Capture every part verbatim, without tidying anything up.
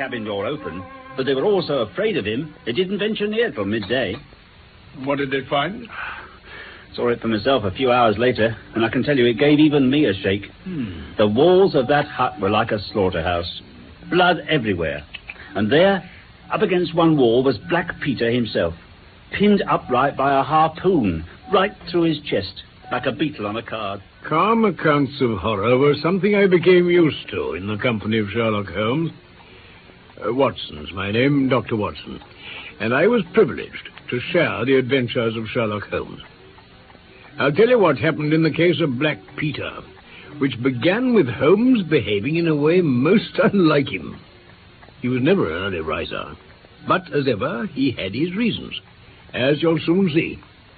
cabin door open, but they were all so afraid of him, they didn't venture near till midday. What did they find? Saw it for myself a few hours later, and I can tell you it gave even me a shake. Hmm. The walls of that hut were like a slaughterhouse. Blood everywhere. And there, up against one wall, was Black Peter himself, pinned upright by a harpoon, right through his chest, like a beetle on a card. Calm accounts of horror were something I became used to in the company of Sherlock Holmes. Uh, Watson's my name, Doctor Watson, and I was privileged to share the adventures of Sherlock Holmes. I'll tell you what happened in the case of Black Peter, which began with Holmes behaving in a way most unlike him. He was never an early riser, but as ever, he had his reasons, as you'll soon see.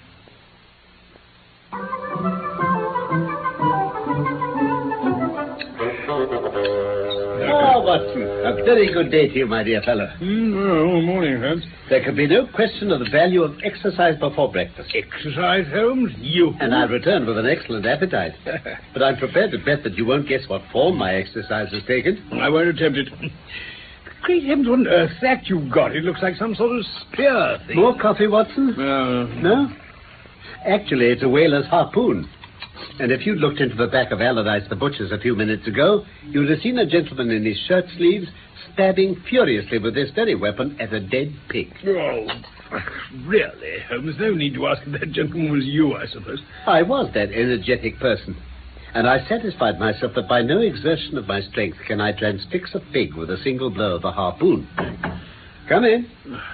Oh, Watson, a very good day to you, my dear fellow. Mm, oh, morning, Holmes. There can be no question of the value of exercise before breakfast. Exercise, Holmes? You. And I'll return with an excellent appetite. But I'm prepared to bet that you won't guess what form my exercise has taken. I won't attempt it. Great heavens, what on earth that you've got? It looks like some sort of spear thing. More coffee, Watson? Uh, No? Actually, it's a whaler's harpoon. And if you'd looked into the back of Allardyce the Butcher's a few minutes ago, you would have seen a gentleman in his shirt sleeves stabbing furiously with this very weapon at a dead pig. Oh, really, Holmes? No need to ask if that gentleman was you, I suppose. I was that energetic person. And I satisfied myself that by no exertion of my strength can I transfix a pig with a single blow of the harpoon. Come in.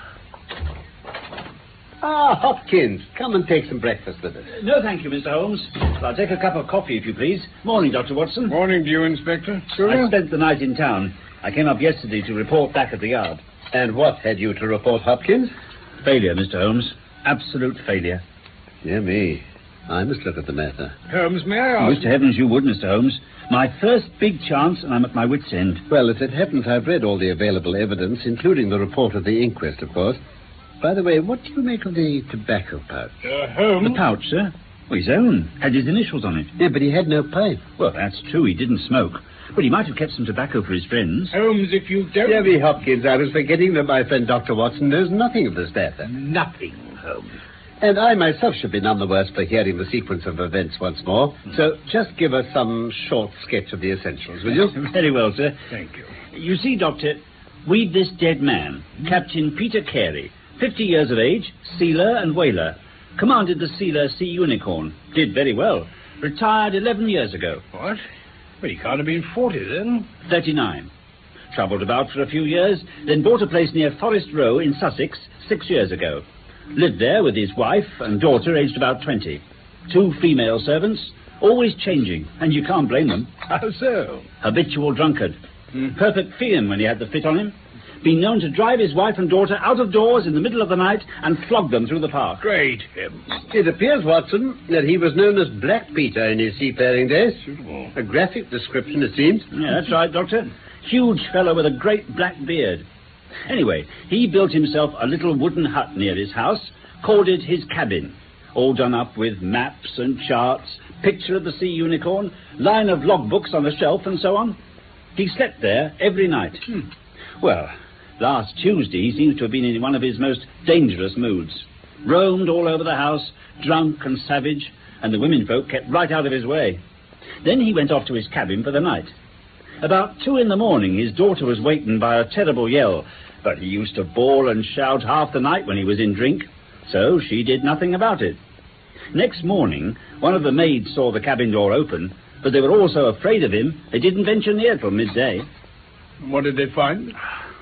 Ah, Hopkins, come and take some breakfast with us. No, thank you, Mister Holmes. I'll take a cup of coffee, if you please. Morning, Doctor Watson. Morning to you, Inspector. I spent the night in town. I came up yesterday to report back at the yard. And what had you to report, Hopkins? Failure, Mister Holmes. Absolute failure. Dear me. I must look at the matter. Holmes, may I ask... Wish to heavens you would, Mister Holmes. My first big chance, and I'm at my wit's end. Well, as it happens, I've read all the available evidence, including the report of the inquest, of course. By the way, what do you make of the tobacco pouch? Uh, Holmes... The pouch, sir? Well, his own. Had his initials on it. Yeah, but he had no pipe. Well, that's true. He didn't smoke. But he might have kept some tobacco for his friends. Holmes, if you don't... Dear me, Hopkins, I was forgetting that my friend Doctor Watson knows nothing of this matter. Nothing, Holmes. And I myself should be none the worse for hearing the sequence of events once more. So just give us some short sketch of the essentials, will you? Very well, sir. Thank you. You see, Doctor, we've this dead man, Captain Peter Carey, fifty years of age, sealer and whaler. Commanded the sealer Sea Unicorn. Did very well. Retired eleven years ago. What? Well, he can't have been forty, then. thirty-nine. Travelled about for a few years, then bought a place near Forest Row in Sussex six years ago. Lived there with his wife and daughter, aged about twenty. Two female servants, always changing, and you can't blame them. How so? Habitual drunkard. Mm. Perfect fiend when he had the fit on him. Been known to drive his wife and daughter out of doors in the middle of the night and flog them through the park. Great heavens. It appears, Watson, that he was known as Black Peter in his seafaring days. Suitable. A graphic description, it seems. Yeah, that's right, Doctor. Huge fellow with a great black beard. Anyway, he built himself a little wooden hut near his house, called it his cabin, all done up with maps and charts, picture of the Sea Unicorn, line of logbooks on a shelf, and so on. He slept there every night. Hmm. Well, last Tuesday he seems to have been in one of his most dangerous moods. Roamed all over the house, drunk and savage, and the women folk kept right out of his way. Then he went off to his cabin for the night. About two in the morning, his daughter was wakened by a terrible yell, but he used to bawl and shout half the night when he was in drink, so she did nothing about it. Next morning, one of the maids saw the cabin door open, but they were all so afraid of him, they didn't venture near till midday. What did they find?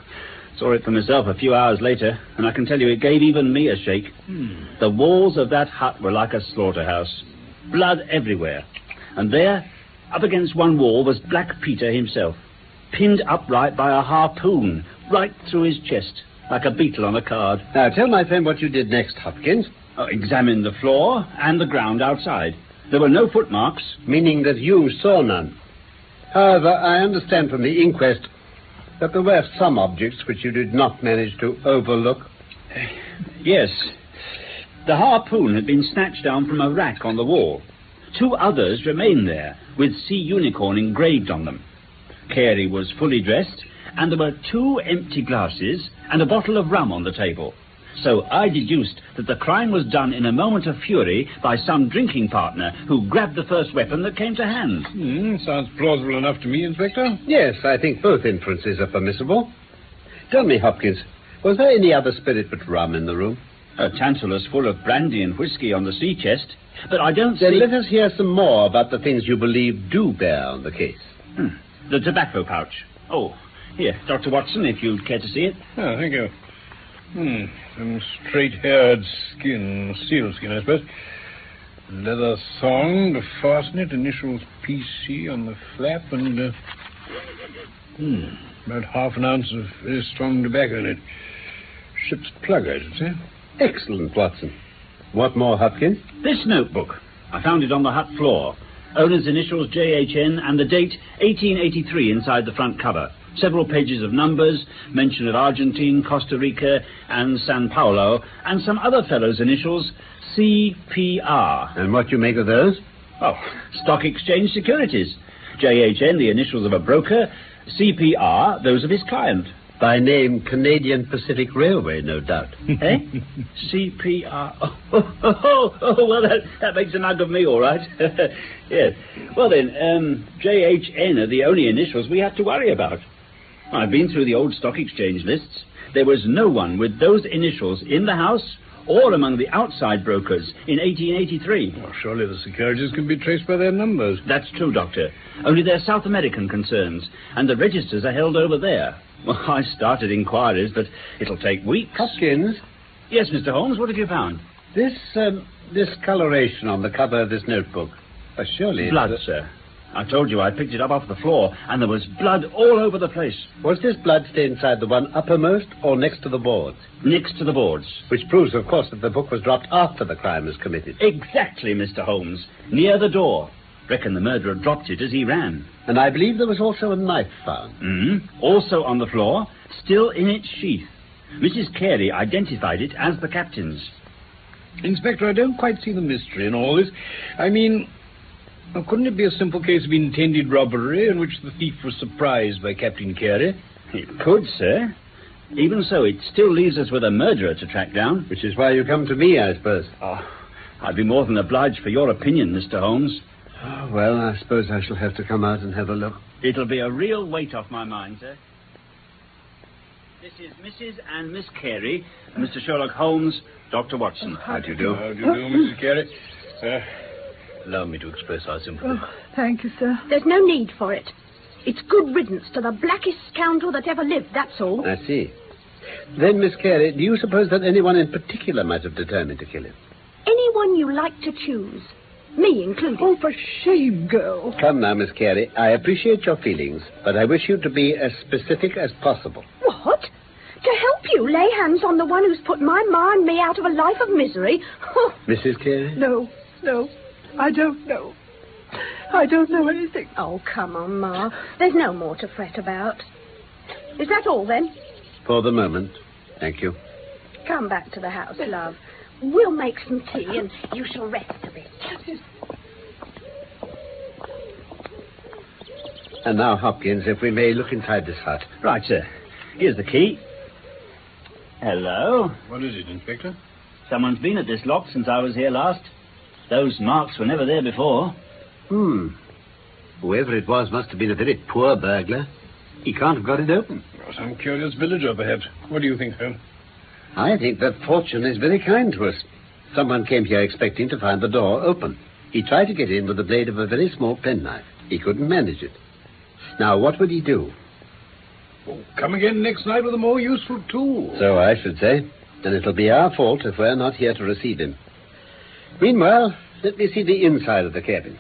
Saw it for myself a few hours later, and I can tell you it gave even me a shake. Hmm. The walls of that hut were like a slaughterhouse. Blood everywhere. And there, up against one wall, was Black Peter himself, pinned upright by a harpoon, right through his chest, like a beetle on a card. Now, tell my friend what you did next, Hopkins. Uh, examined the floor and the ground outside. There were no footmarks. Meaning that you saw none. However, I understand from the inquest that there were some objects which you did not manage to overlook. Yes. The harpoon had been snatched down from a rack on the wall. Two others remained there, with Sea Unicorn engraved on them. Carey was fully dressed, and there were two empty glasses and a bottle of rum on the table. So I deduced that the crime was done in a moment of fury by some drinking partner who grabbed the first weapon that came to hand. Hmm, sounds plausible enough to me, Inspector. Yes, I think both inferences are permissible. Tell me, Hopkins, was there any other spirit but rum in the room? A tantalus full of brandy and whiskey on the sea chest, but I don't Then see... let us hear some more about the things you believe do bear on the case. Hmm. The tobacco pouch. Oh, here, Doctor Watson, if you'd care to see it. Oh, thank you. Hmm, some straight-haired skin, sealskin, I suppose. Leather thong to fasten it, initials P C on the flap, and, uh, hmm, about half an ounce of very strong tobacco in it. Ship's plug, I should say. Excellent, Watson. What more, Hopkins? This notebook. I found it on the hut floor. Owner's initials J H N and the date eighteen eighty-three inside the front cover. Several pages of numbers, mention of Argentine, Costa Rica, and San Paulo, and some other fellow's initials, C P R. And what you make of those? Oh, Stock Exchange Securities. J H N, the initials of a broker. C P R, those of his client. By name, Canadian Pacific Railway, no doubt. Eh? C P R. Oh, oh, oh, oh, well, that, that makes a nug of me, all right. Yes. Well, then, um, J H N are the only initials we have to worry about. I've been through the old stock exchange lists. There was no one with those initials in the house or among the outside brokers in eighteen eighty-three. Well, surely the securities can be traced by their numbers. That's true, Doctor. Only they're South American concerns, and the registers are held over there. Well, I started inquiries, but it'll take weeks. Hopkins? Yes, Mister Holmes, what have you found? This, um, this coloration on the cover of this notebook. Uh, surely it's Blood, a- sir. I told you I picked it up off the floor, and there was blood all over the place. Was this blood stain inside the one uppermost or next to the boards? Next to the boards. Which proves, of course, that the book was dropped after the crime was committed. Exactly, Mister Holmes. Near the door. Reckon the murderer dropped it as he ran. And I believe there was also a knife found. Mm, also on the floor, still in its sheath. Missus Carey identified it as the captain's. Inspector, I don't quite see the mystery in all this. I mean, well, couldn't it be a simple case of intended robbery in which the thief was surprised by Captain Carey? It could, sir. Even so, it still leaves us with a murderer to track down. Which is why you come to me, I suppose. Oh, I'd be more than obliged for your opinion, Mister Holmes. Oh, well, I suppose I shall have to come out and have a look. It'll be a real weight off my mind, sir. This is Missus and Miss Carey, Mister Sherlock Holmes, Doctor Watson. How do you do? How do you do, Missus Carey? Uh, allow me to express our sympathy. Oh, thank you, sir. There's no need for it. It's good riddance to the blackest scoundrel that ever lived, that's all. I see. Then, Miss Carey, do you suppose that anyone in particular might have determined to kill him? Anyone you like to choose. Me included. Oh, for shame, girl. Come now, Miss Carey. I appreciate your feelings, but I wish you to be as specific as possible. What? To help you lay hands on the one who's put my ma and me out of a life of misery? Missus Carey? No, no, I don't know. I don't know anything. Oh, come on, Ma. There's no more to fret about. Is that all, then? For the moment. Thank you. Come back to the house, love. We'll make some tea, and you shall rest a bit. And now, Hopkins, if we may look inside this hut. Right, sir. Here's the key. Hello. What is it, Inspector? Someone's been at this lock since I was here last. Those marks were never there before. Hmm. Whoever it was must have been a very poor burglar. He can't have got it open. Or some curious villager, perhaps. What do you think, Holmes? I think that fortune is very kind to us. Someone came here expecting to find the door open. He tried to get in with the blade of a very small penknife. He couldn't manage it. Now, what would he do? Oh, come again next night with a more useful tool. So I should say. And it'll be our fault if we're not here to receive him. Meanwhile, let me see the inside of the cabin.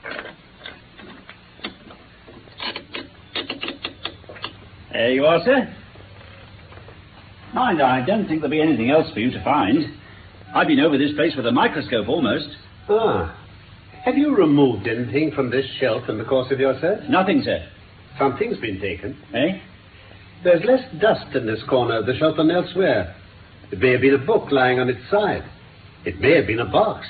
There you are, sir. Mind, I don't think there'll be anything else for you to find. I've been over this place with a microscope almost. Ah. Have you removed anything from this shelf in the course of your search? Nothing, sir. Something's been taken. Eh? There's less dust in this corner of the shelf than elsewhere. It may have been a book lying on its side. It may have been a box.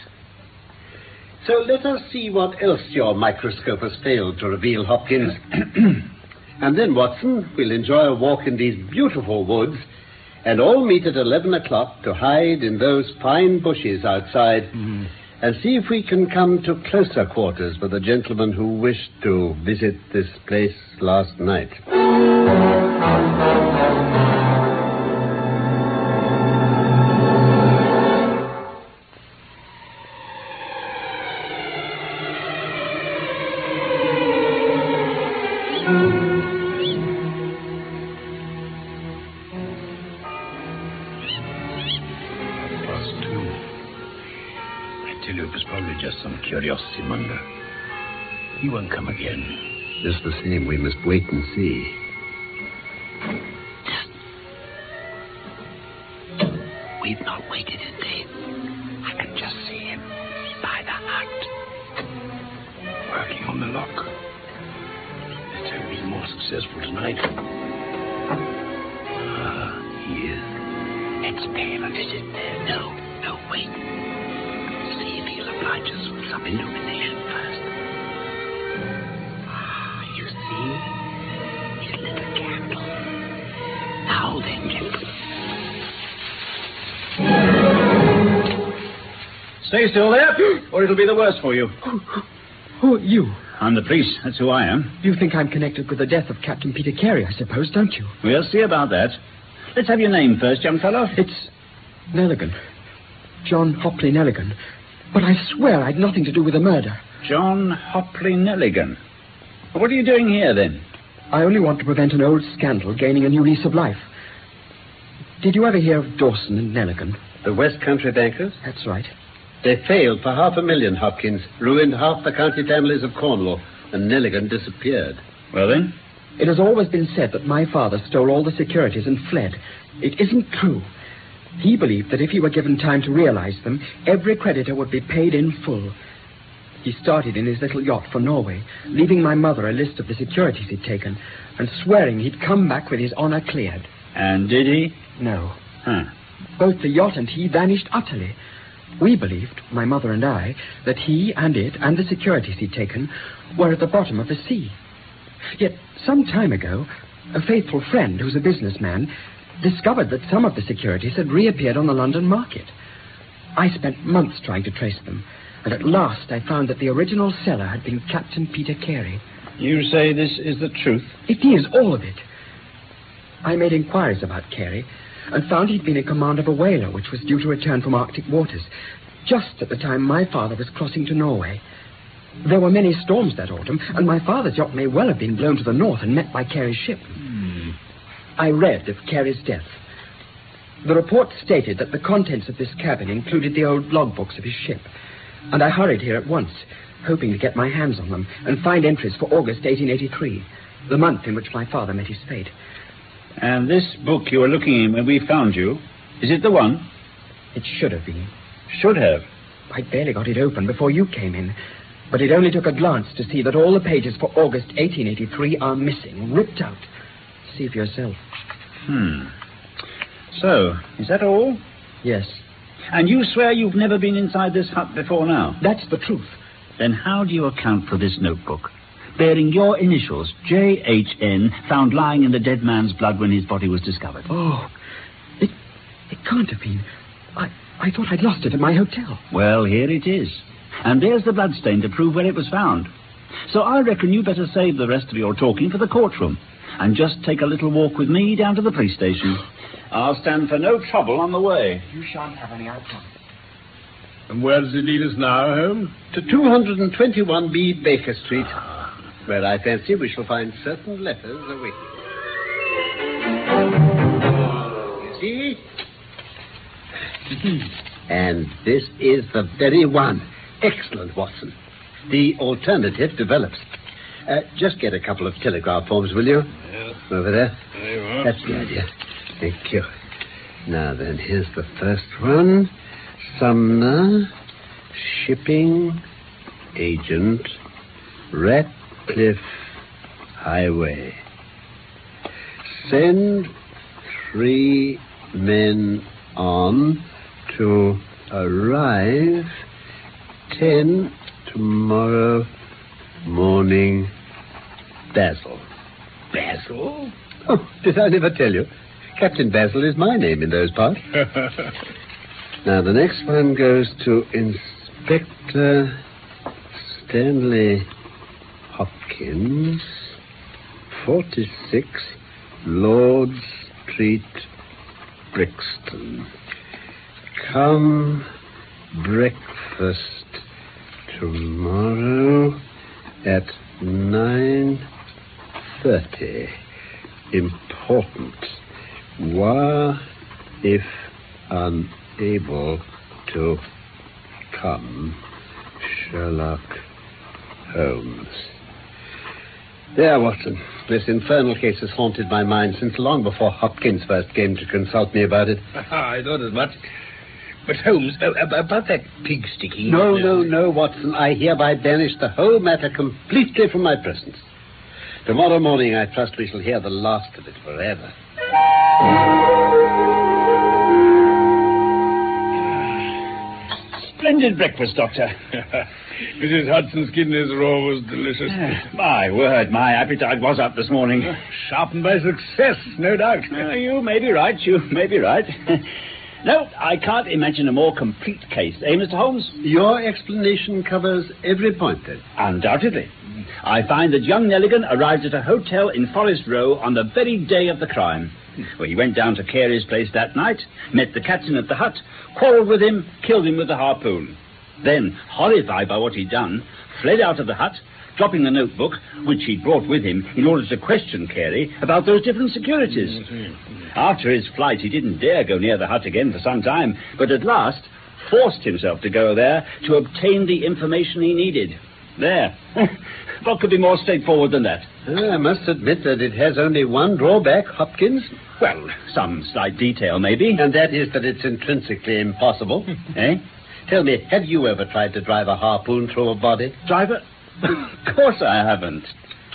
So let us see what else your microscope has failed to reveal, Hopkins. And then, Watson, we'll enjoy a walk in these beautiful woods and all meet at eleven o'clock to hide in those fine bushes outside mm. and see if we can come to closer quarters with the gentleman who wished to visit this place last night. Curiosity monger. He won't come again. Just the same, we must wait and see. We've not waited in vain. I can just see him by the hut. Working on the lock. Let's hope he's more successful tonight. Ah, he is. Let's pay him a visit there. No, no, wait. See if he'll oblige us with some illumination first. Ah, you see? He's lit a candle. Now then, gentlemen. Stay still there, or it'll be the worse for you. Who, who are you? I'm the priest. That's who I am. You think I'm connected with the death of Captain Peter Carey, I suppose, don't you? We'll see about that. Let's have your name first, young fellow. It's Nelligan. John Hopley Nelligan. But I swear I'd nothing to do with the murder. John Hopley Nelligan. What are you doing here, then? I only want to prevent an old scandal gaining a new lease of life. Did you ever hear of Dawson and Nelligan? The West Country bankers? That's right. They failed for half a million, Hopkins, ruined half the county families of Cornwall, and Nelligan disappeared. Well, then? It has always been said that my father stole all the securities and fled. It isn't true. He believed that if he were given time to realize them, every creditor would be paid in full. He started in his little yacht for Norway, leaving my mother a list of the securities he'd taken, and swearing he'd come back with his honor cleared. And did he? No. Huh. Both the yacht and he vanished utterly. We believed, my mother and I, that he and it and the securities he'd taken were at the bottom of the sea. Yet, some time ago, a faithful friend who's a businessman discovered that some of the securities had reappeared on the London market. I spent months trying to trace them, and at last I found that the original seller had been Captain Peter Carey. You say this is the truth? It is, all of it. I made inquiries about Carey and found he'd been in command of a whaler which was due to return from Arctic waters, just at the time my father was crossing to Norway. There were many storms that autumn, and my father's yacht may well have been blown to the north and met by Carey's ship. Hmm. I read of Carey's death. The report stated that the contents of this cabin included the old logbooks of his ship, and I hurried here at once, hoping to get my hands on them and find entries for August eighteen eighty-three, the month in which my father met his fate. And this book you were looking in when we found you, is it the one? It should have been. Should have? I barely got it open before you came in, but it only took a glance to see that all the pages for August eighteen eighty-three are missing, ripped out. See for yourself. Hmm. So, is that all? Yes. And you swear you've never been inside this hut before now? That's the truth. Then how do you account for this notebook, bearing your initials, J H N, found lying in the dead man's blood when his body was discovered? Oh, it it can't have been. I, I thought I'd lost it at my hotel. Well, here it is. And there's the bloodstain to prove where it was found. So I reckon you better save the rest of your talking for the courtroom and just take a little walk with me down to the police station. I'll stand for no trouble on the way. You shan't have any, I promise. And where does it lead us now, Holmes? To two twenty-one B Baker Street, where I fancy we shall find certain letters awaiting. You see? And this is the very one. Excellent, Watson. The alternative develops. Uh, just get a couple of telegraph forms, will you? Yes. Over there. There you are. That's the idea. Thank you. Now then, here's the first one. Sumner, shipping agent, Ratcliffe Highway. Send three men on to arrive ten. Tomorrow morning, Basil. Basil? Oh, did I never tell you? Captain Basil is my name in those parts. Now, the next one goes to Inspector Stanley Hopkins, forty-six Lord Street, Brixton. Come breakfast tomorrow at nine thirty. Important. Were, if unable to come, Sherlock Holmes. There, Watson. This infernal case has haunted my mind since long before Hopkins first came to consult me about it. I thought as much. But, Holmes, uh, about that pig sticking... No, no, no, Watson. I hereby banish the whole matter completely from my presence. Tomorrow morning, I trust we shall hear the last of it forever. Splendid breakfast, Doctor. Missus Hudson's kidneys are always delicious. My word, my appetite was up this morning. Sharpened by success, no doubt. Uh, you may be right, you may be right. No, I can't imagine a more complete case, eh, Mister Holmes? Your explanation covers every point, then. Undoubtedly. I find that young Nelligan arrived at a hotel in Forest Row on the very day of the crime. Well, he went down to Carey's place that night, met the captain at the hut, quarrelled with him, killed him with a harpoon. Then, horrified by what he'd done, fled out of the hut, dropping the notebook, which he'd brought with him in order to question Carey about those different securities. After his flight, he didn't dare go near the hut again for some time, but at last forced himself to go there to obtain the information he needed. There. What could be more straightforward than that? I must admit that it has only one drawback, Hopkins. Well, some slight detail, maybe. And that is that it's intrinsically impossible. Eh? Tell me, have you ever tried to drive a harpoon through a body? Driver? Of course I haven't.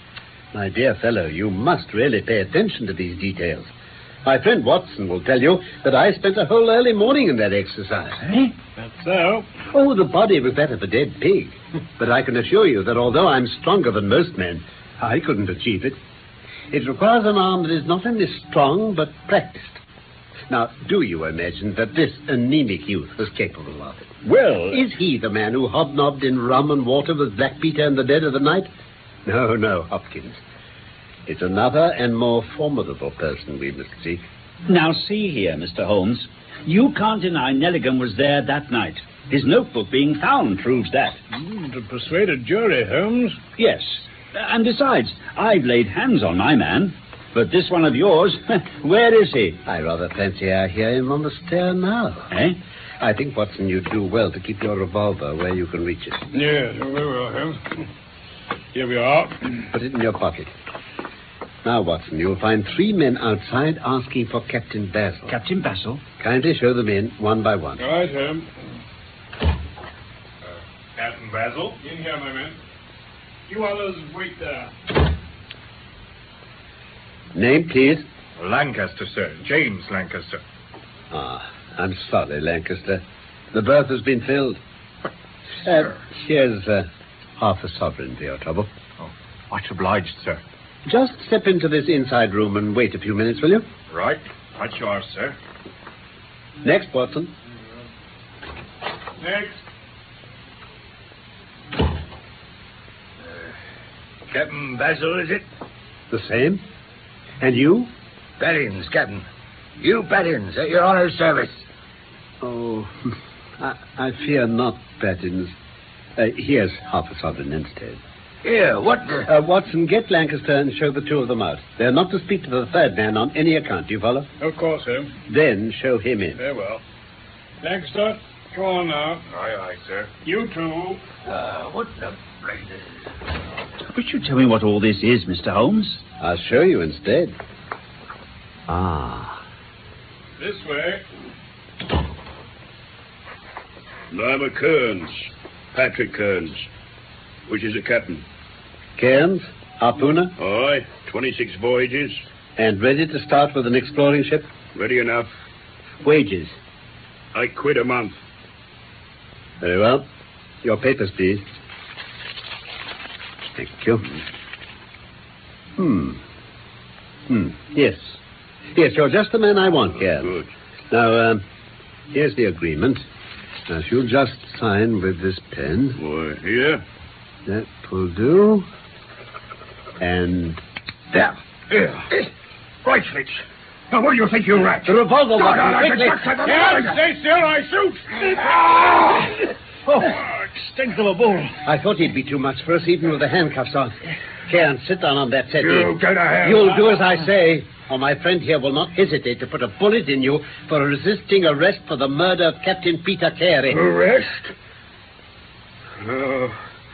My dear fellow, you must really pay attention to these details. My friend Watson will tell you that I spent a whole early morning in that exercise. Eh? That's so. Oh, the body was that of a dead pig. But I can assure you that although I'm stronger than most men, I couldn't achieve it. It requires an arm that is not only strong, but practiced. Now, do you imagine that this anemic youth was capable of it? Well... Is he the man who hobnobbed in rum and water with Black Peter in the dead of the night? No, no, Hopkins. It's another and more formidable person we must seek. Now, see here, Mister Holmes. You can't deny Nelligan was there that night. His notebook being found proves that. Mm, to persuade a jury, Holmes. Yes. And besides, I've laid hands on my man. But this one of yours, where is he? I rather fancy I hear him on the stair now. Eh? I think, Watson, you'd do well to keep your revolver where you can reach it. Yes, very well, Holmes. Here we are. Put it in your pocket. Now, Watson, you'll find three men outside asking for Captain Basil. Captain Basil? Kindly show them in, one by one. All right, Holmes. Uh, Captain Basil, in here, my men. You others wait there. Name, please. Lancaster, sir. James Lancaster. Ah, I'm sorry, Lancaster. The berth has been filled. Uh, here's uh, half a sovereign for your trouble. Oh, much obliged, sir. Just step into this inside room and wait a few minutes, will you? Right. Right you are, sir. Next, Watson. Next. Uh, Captain Basil, is it? The same. And you? Battins, Captain. You Battins, at your honour's service. Oh, I, I fear not, Battins. Uh, here's half a sovereign instead. Here, what the... Uh, Watson, get Lancaster and show the two of them out. They're not to speak to the third man on any account, do you follow? Of course, Holmes. Then show him in. Very well. Lancaster, come on now. Aye, aye, sir. You too. Uh, what the blazes? Would you tell me what all this is, Mister Holmes? I'll show you instead. Ah. This way. I'm a Kearns. Patrick Kearns. Which is a captain. Cairns, harpooner, Aye, twenty-six voyages. and ready to start with an exploring ship? Ready enough. Wages. I quit a month. Very well. Your papers, please. Thank you. Hmm. Hmm. Yes. Yes, you're just the man I want, Cairns. Good. Now, um, here's the agreement. Now, if you'll just sign with this pen. Why, here? That will do. And There. Here. Bracelets. Now, where do you think you're at? the revolver No, weapon, no, no, quickly. it's not- Yeah, stay still, I shoot. Oh, it stinks of a bull. I thought he'd be too much for us, even with the handcuffs on. Cairns, sit down on that settee. You go to hell. You'll do as I say, or my friend here will not hesitate to put a bullet in you for resisting arrest for the murder of Captain Peter Carey. Arrest? Oh,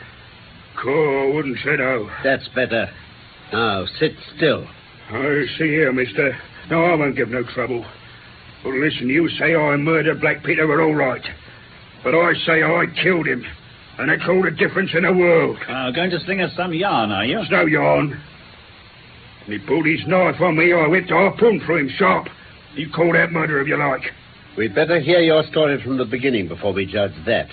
cool, I wouldn't say no. That's better. Now, sit still. I see here, mister. No, I won't give no trouble. Well, listen, you say I murdered Black Peter, we're all right. But I say I killed him. And that's all the difference in the world. Uh, going to sling us some yarn, are you? It's no yarn. When he pulled his knife on me, I whipped a harpoon through him sharp. You call that murder if you like. We'd better hear your story from the beginning before we judge that.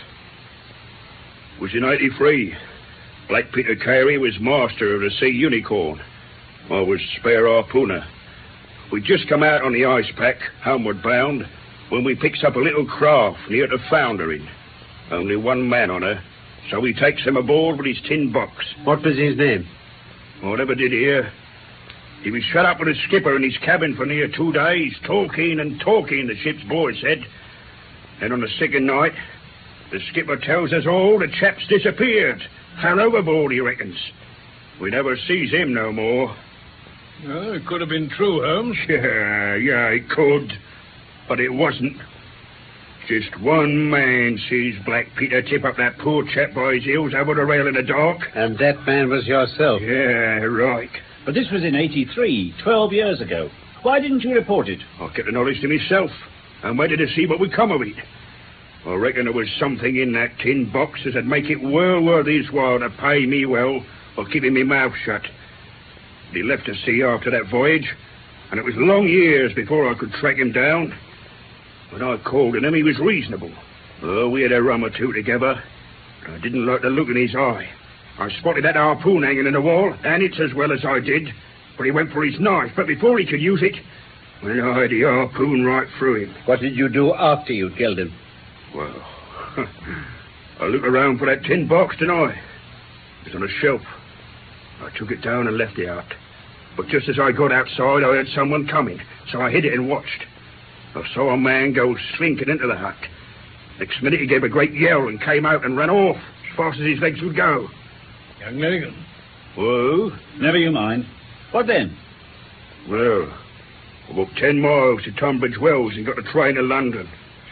It was in eighty-three. Black Peter Carey was master of the Sea Unicorn. I was spare harpooner. We'd just come out on the ice pack, homeward bound, when we picks up a little craft near to foundering. Only one man on her, so he takes him aboard with his tin box. What was his name? Whatever did hear. He was shut up with his skipper in his cabin for near two days, talking and talking, the ship's boy said. And on the second night, the skipper tells us all the chap's disappeared. Fell overboard, he reckons. We never sees him no more. Well, it could have been true, Holmes. Yeah, yeah, it could. But it wasn't. Just one man sees Black Peter tip up that poor chap by his heels over the rail in the dark. And that man was yourself. Yeah, right. But this was in eighty-three, twelve years ago. Why didn't you report it? I kept the knowledge to myself and waited to see what would come of it. I reckon there was something in that tin box that'd make it well worth his while to pay me well for keeping me mouth shut. But he left the sea after that voyage, and it was long years before I could track him down. When I called on him, he was reasonable. Oh, we had a rum or two together, but I didn't like the look in his eye. I spotted that harpoon hanging in the wall, and it's as well as I did, but he went for his knife, but before he could use it, well, I had the harpoon right through him. What did you do after you killed him? Well, I looked around for that tin box, didn't I? It was on a shelf. I took it down and left it out. But just as I got outside, I heard someone coming, so I hid it and watched. I saw a man go slinking into the hut. Next minute, he gave a great yell and came out and ran off as fast as his legs would go. Young Milligan. Whoa. Never you mind. What then? Well, I walked ten miles to Tunbridge Wells and got a train to London.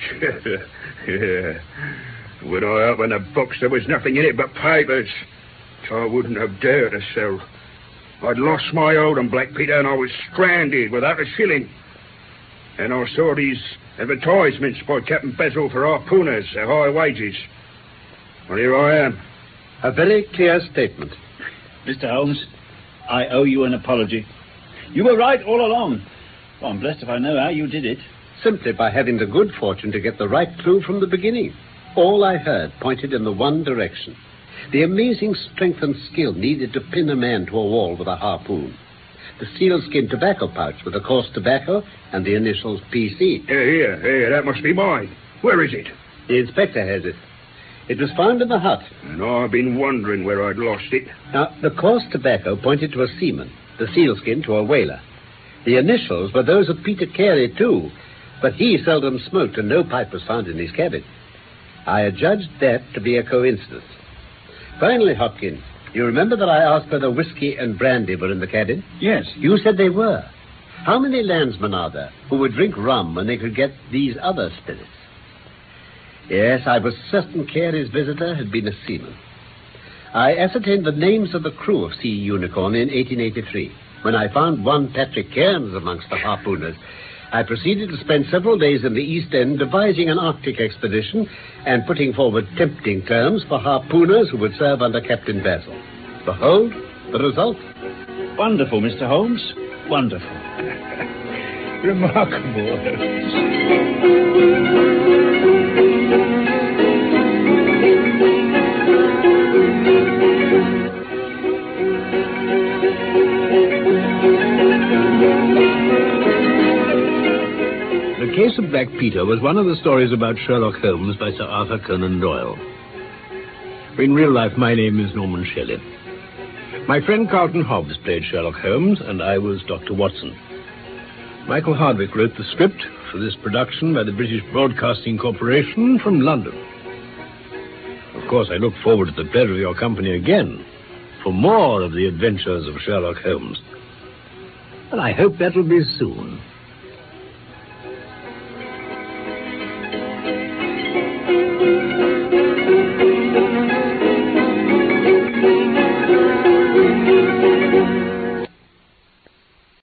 Yeah. When I opened the box, there was nothing in it but papers, so I wouldn't have dared to sell. I'd lost my hold on Black Peter, and I was stranded without a shilling. And I saw these advertisements by Captain Bezel for harpooners at high wages. Well, here I am. A very clear statement. Mister Holmes, I owe you an apology. You were right all along. Well, I'm blessed if I know how you did it. Simply by having the good fortune to get the right clue from the beginning. All I heard pointed in the one direction. The amazing strength and skill needed to pin a man to a wall with a harpoon. The sealskin tobacco pouch with the coarse tobacco and the initials P C. Here, here, here, that must be mine. Where is it? The inspector has it. It was found in the hut. And I've been wondering where I'd lost it. Now, the coarse tobacco pointed to a seaman, the sealskin to a whaler. The initials were those of Peter Carey, too, but he seldom smoked and no pipe was found in his cabin. I adjudged that to be a coincidence. Finally, Hopkins, you remember that I asked whether whiskey and brandy were in the cabin? Yes. You said they were. How many landsmen are there who would drink rum when they could get these other spirits? Yes, I was certain Carey's visitor had been a seaman. I ascertained the names of the crew of Sea Unicorn in eighteen eighty-three. When I found one Patrick Cairns amongst the harpooners, I proceeded to spend several days in the East End devising an Arctic expedition and putting forward tempting terms for harpooners who would serve under Captain Basil. Behold, the result. Wonderful, Mister Holmes. Wonderful. Remarkable. Black Peter was one of the stories about Sherlock Holmes by Sir Arthur Conan Doyle. In real life, my name is Norman Shelley. My friend Carlton Hobbs played Sherlock Holmes, and I was Doctor Watson. Michael Hardwick wrote the script for this production by the British Broadcasting Corporation from London. Of course, I look forward to the pleasure of your company again for more of the adventures of Sherlock Holmes. And I hope that will be soon.